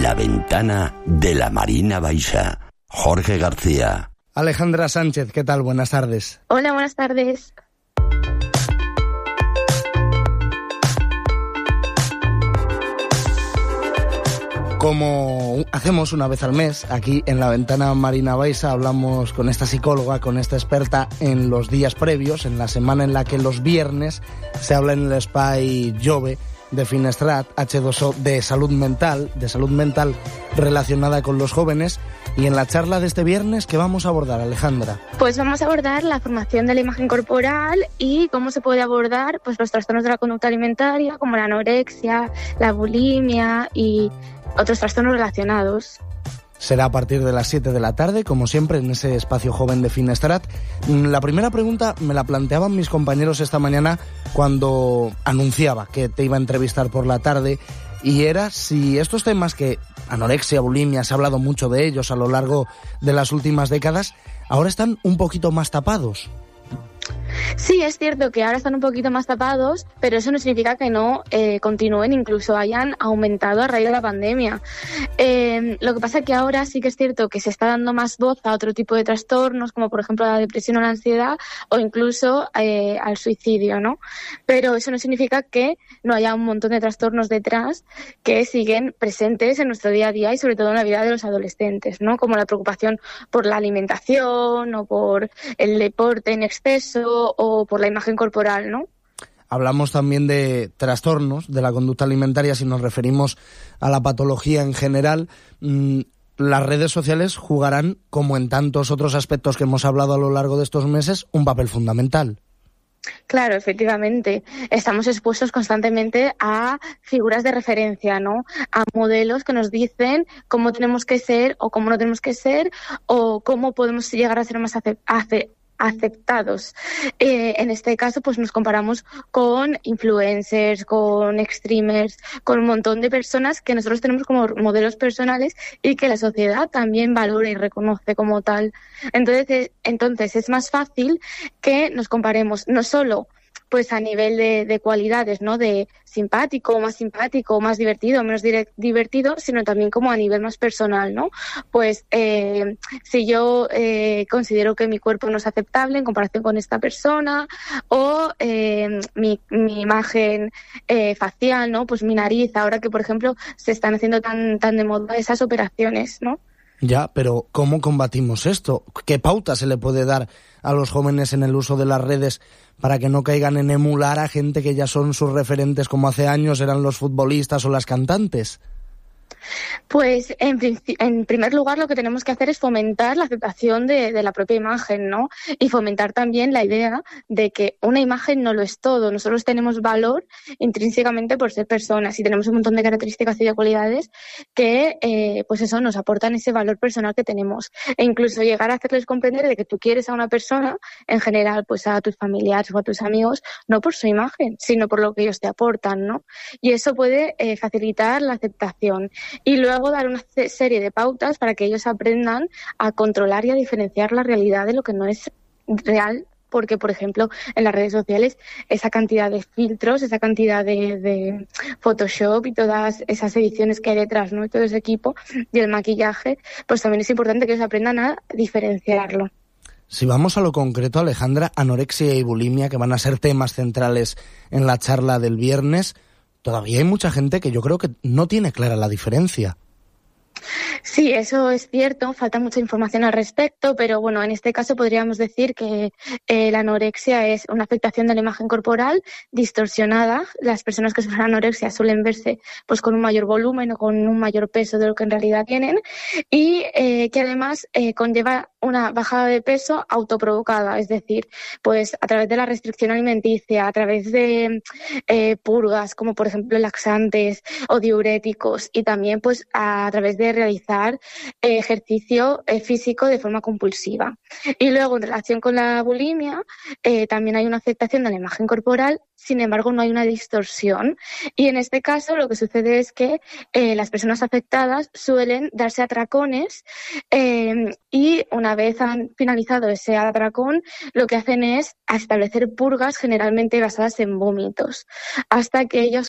La ventana de la Marina Baixa. Jorge García. Alejandra Sánchez, ¿qué tal? Buenas tardes. Hola, buenas tardes. Como hacemos una vez al mes, aquí en la ventana Marina Baixa hablamos con esta psicóloga, con esta experta en los días previos, en la semana en la que los viernes se habla en el Espai Jove de Finestrat, H2O, de salud mental relacionada con los jóvenes. Y en la charla de este viernes, ¿qué vamos a abordar, Alejandra? Pues vamos a abordar la formación de la imagen corporal y cómo se puede abordar pues los trastornos de la conducta alimentaria, como la anorexia, la bulimia y otros trastornos relacionados. Será a partir de las 7 de la tarde, como siempre, en ese espacio joven de Finestrat. La primera pregunta me la planteaban mis compañeros esta mañana cuando anunciaba que te iba a entrevistar por la tarde, y era si estos temas que anorexia, bulimia, se ha hablado mucho de ellos a lo largo de las últimas décadas, ahora están un poquito más tapados. Sí, es cierto que ahora están un poquito más tapados, pero eso no significa que no continúen, incluso hayan aumentado a raíz de la pandemia. Lo que pasa es que ahora sí que es cierto que se está dando más voz a otro tipo de trastornos, como por ejemplo la depresión o la ansiedad, o incluso al suicidio, ¿no? Pero eso no significa que no haya un montón de trastornos detrás que siguen presentes en nuestro día a día y sobre todo en la vida de los adolescentes, ¿no? Como la preocupación por la alimentación o por el deporte en exceso o por la imagen corporal, ¿no? Hablamos también de trastornos de la conducta alimentaria si nos referimos a la patología en general. Las redes sociales jugarán, como en tantos otros aspectos que hemos hablado a lo largo de estos meses, un papel fundamental. Claro, efectivamente. Estamos expuestos constantemente a figuras de referencia, ¿no? A modelos que nos dicen cómo tenemos que ser o cómo no tenemos que ser o cómo podemos llegar a ser más aceptados. En este caso, pues nos comparamos con influencers, con streamers, con un montón de personas que nosotros tenemos como modelos personales y que la sociedad también valora y reconoce como tal. Entonces es más fácil que nos comparemos no solo pues a nivel de cualidades, ¿no? De simpático, más divertido, menos divertido, sino también como a nivel más personal, ¿no? Pues si yo considero que mi cuerpo no es aceptable en comparación con esta persona, o mi imagen facial, ¿no? Pues mi nariz, ahora que por ejemplo se están haciendo tan de moda esas operaciones, ¿no? Ya, pero ¿cómo combatimos esto? ¿Qué pauta se le puede dar a los jóvenes en el uso de las redes para que no caigan en emular a gente que ya son sus referentes como hace años eran los futbolistas o las cantantes? Pues en primer lugar lo que tenemos que hacer es fomentar la aceptación de la propia imagen, ¿no? Y fomentar también la idea de que una imagen no lo es todo. Nosotros tenemos valor intrínsecamente por ser personas y tenemos un montón de características y de cualidades que pues eso nos aportan ese valor personal que tenemos. E incluso llegar a hacerles comprender de que tú quieres a una persona, en general, pues a tus familiares o a tus amigos, no por su imagen, sino por lo que ellos te aportan, ¿no? Y eso puede facilitar la aceptación. Y luego dar una serie de pautas para que ellos aprendan a controlar y a diferenciar la realidad de lo que no es real, porque, por ejemplo, en las redes sociales esa cantidad de filtros, esa cantidad de Photoshop y todas esas ediciones que hay detrás, ¿no? Y todo ese equipo y el maquillaje, pues también es importante que ellos aprendan a diferenciarlo. Si vamos a lo concreto, Alejandra, anorexia y bulimia, que van a ser temas centrales en la charla del viernes, todavía hay mucha gente que yo creo que no tiene clara la diferencia. Sí, eso es cierto, falta mucha información al respecto, pero bueno, en este caso podríamos decir que la anorexia es una afectación de la imagen corporal distorsionada. Las personas que sufren anorexia suelen verse pues con un mayor volumen o con un mayor peso de lo que en realidad tienen y que además conlleva una bajada de peso autoprovocada, es decir, pues a través de la restricción alimenticia, a través de purgas como por ejemplo laxantes o diuréticos y también pues a través de realizar ejercicio físico de forma compulsiva. Y luego en relación con la bulimia también hay una afectación de la imagen corporal, sin embargo no hay una distorsión y en este caso lo que sucede es que las personas afectadas suelen darse atracones y una vez han finalizado ese atracón lo que hacen es establecer purgas generalmente basadas en vómitos hasta que ellos